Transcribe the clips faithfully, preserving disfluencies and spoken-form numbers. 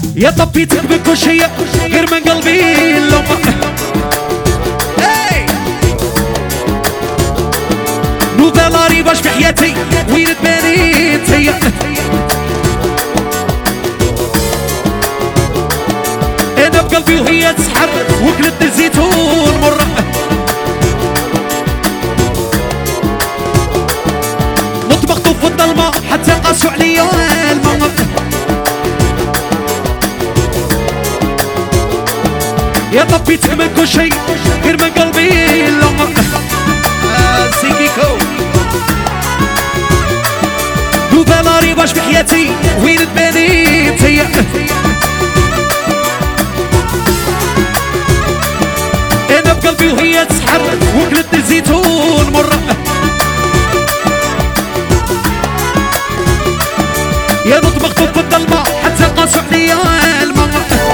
يا طبيتك بكل شيء غير من قلبي لما نوفيلاري باش في حياتي وين تبانيت هي انا بقلبي وهي تسحر وكلت الزيتون مرة نطبخ في الظلمة حتى قاسوا عليا الماء يا طبيتك من كل شيء غير من قلبي لما سيكيكو نوفيلاري باش في حياتي وين تبانيت هي انا بقلبي وهي تسحر وكلت الزيتون مرة يا نطبخ في الظلمة حتى قاسوا عليا الماء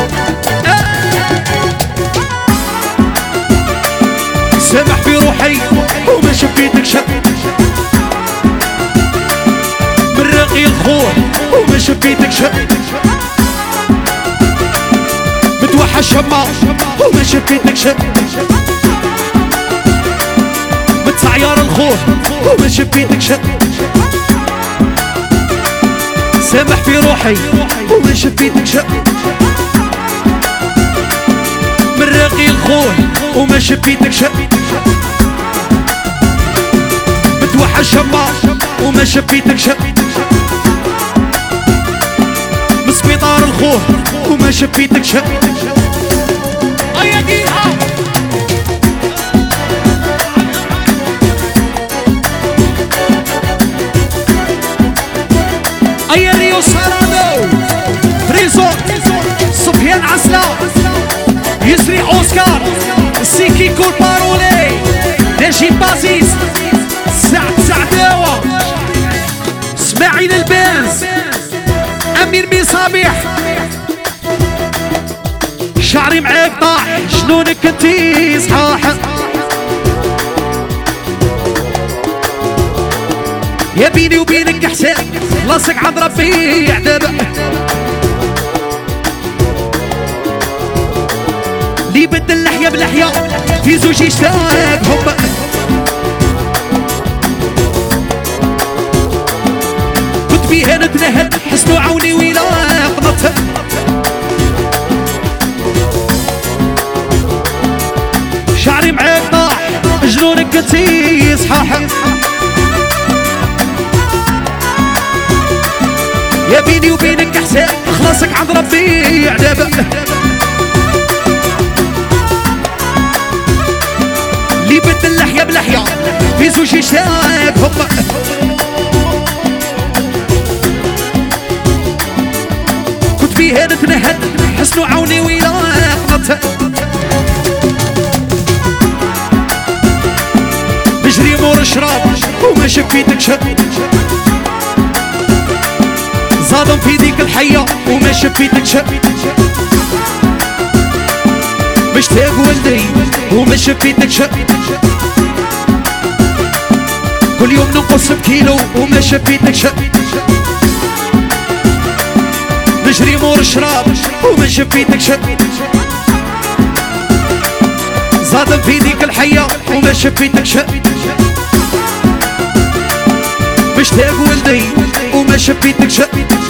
سامح في روحي وما شفيتك شب من رقي الخوح وما شفيتك شب متوحش شما وما شفيتك شب متسعيار الخوح وما شفيتك شب سامح في روحي وما شفيتك شب من رقي الخوح وما شفيتك شب متوحش شما وما شفيتك شب من سبيطار الخوح وما شفيتك شب ايديها اي ريو سارانو فريزو سفيان عسلا يسري اوسكار سيكيكو البارولي نجيب بازيز سعد سعداوة اسماعيل الباز امير مصابيح شعري معاك طاح شلونك انتي صحاح يا بيني وبينك حساب لاصق عند ربي عذاب لي بدل لحية بلحية في زوج يشتاق هما كنت بيها نتنهد حسنو عوني ويلا قضت شعري معاك طاح جنونك انتي صحاح يا بيني وبينك حساب خلاصك عند ربي عذاب لي بدل لحية بلحية في زوج يشتاق هما كنت بيها نتنهد حسنو عوني ويلا قضت نجري مور الشراب وما شفيتك شب صادم في ديك الحية وما شفيتك شب مشتاق ولدي وما شفيتك شب كل يوم ننقص بكيلو وما شفيتك شب نجري مور الشراب وما شفيتك شب صادم في ديك الحية وما شفيتك شب مشتاق ولدي وما شفيتك شب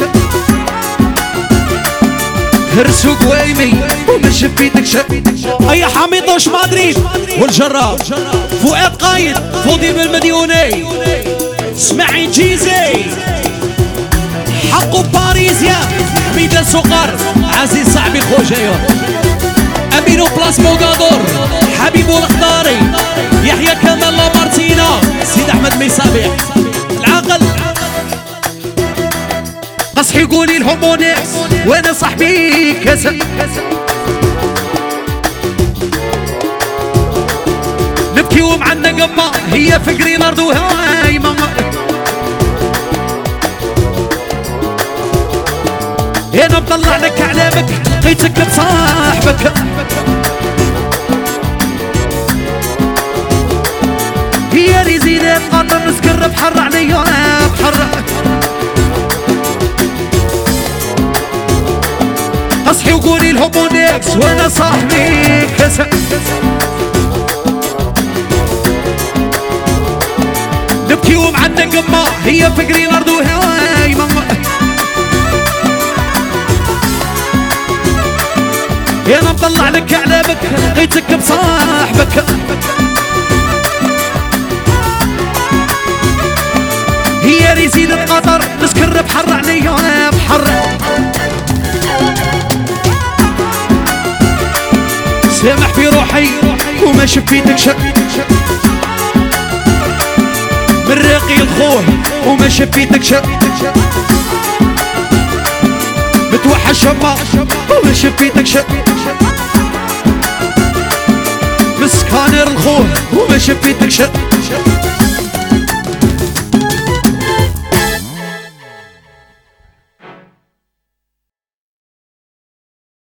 هرسو قويمي وما شفيتك شب اي حميدوش مدريد والجراب فؤاد قايد فوضي بالمديوني اسماعيل جيزي حقو باريزيا حميدة سقر عزيز صاحبي خوجايو امينو بلاس موغادور حبيبو الخضاري يحيى كمال لامارتينا سيد احمد ميصابيح العقل قصحي يقولي لهم وناس وانا صاحبي كسل نبكي ومعنا قمة هي فقري الارض وهاي ماما انا مطلع لك اعلامك لقيتك بصاحبك هي ريزينات قادر نسكر بحر عليا بحر وقولي لهم ونكس وانا صاحبي كسر. نبكي ومعنا قمة هي فقري الارض وهواي ماما. يا انا مطلع لك على بك غيتك بصاحبك. هي ريزيدة قطر نسكر بحر عليا بحر. سامح في روحي وما شفيتك شك. من راقي الخوه وما شفيتك شك. متوحش ما وما شفيتك شك. مسكانر الخوه وما شفيتك شك.